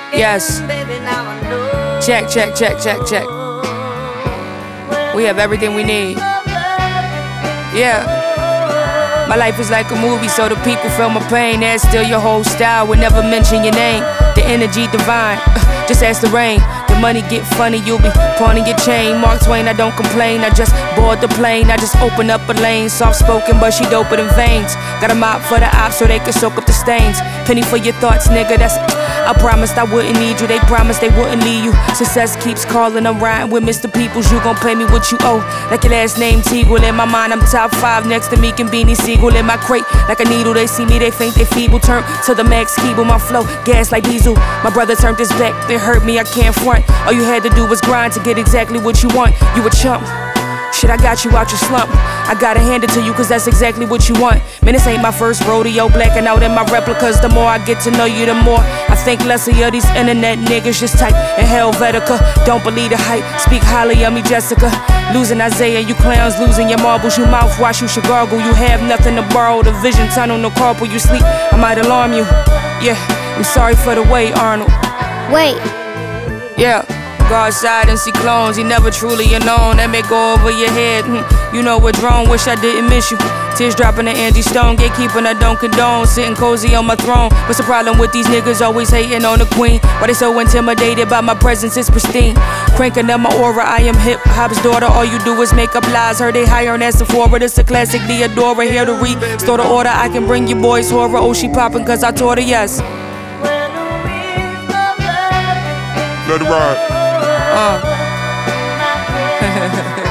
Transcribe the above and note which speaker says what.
Speaker 1: Yes. Check, check, check, check, check. We have everything we need. Yeah. My life is like a movie, so the people feel my pain. That's still your whole style, would never mention your name. The energy divine, just ask the rain. The money get funny, you'll be pawning your chain. Mark Twain, I don't complain, I just board the plane. I just open up a lane, soft spoken but she doper than veins. Got a mop for the ops so they can soak up the stains. Penny for your thoughts, nigga, that's I promised I wouldn't need you, they promised they wouldn't leave you. Success keeps calling, I'm riding with Mr. Peoples. You gon' pay me what you owe, like your last name Teagle. In my mind, I'm top 5 next to Meek and Beanie Siegel. In my crate, like a needle, they see me, they think they feeble. Turn to the max Keeble, my flow, gas like diesel. My brother turned his back, they hurt me, I can't front. All you had to do was grind to get exactly what you want. You a chump. Shit, I got you out your slump. I gotta hand it to you cause that's exactly what you want. Man, this ain't my first rodeo, blacking out in my replicas. The more I get to know you, the more I think less of you. These internet niggas just type in Helvetica. Don't believe the hype, speak highly of me, Jessica. Losing Isaiah, you clowns, losing your marbles. You mouthwash, you should gargle. You have nothing to borrow, the vision tunnel, no carpool. You sleep, I might alarm you. Yeah, I'm sorry for the wait, Arnold.
Speaker 2: Wait.
Speaker 1: Yeah. Go outside and see clones, you never truly alone. That may go over your head, you know what's wrong, wish I didn't miss you. Tears dropping to Angie Stone, gatekeeping I don't condone. Sitting cozy on my throne, what's the problem with these niggas always hating on the queen? Why they so intimidated by my presence, it's pristine. Cranking up my aura, I am hip hop's daughter. All you do is make up lies, heard they hiring at Sephora. This a classic Theodora, here to restore the order. I can bring you boys horror, oh she popping cause I taught her, yes.
Speaker 3: Let it ride.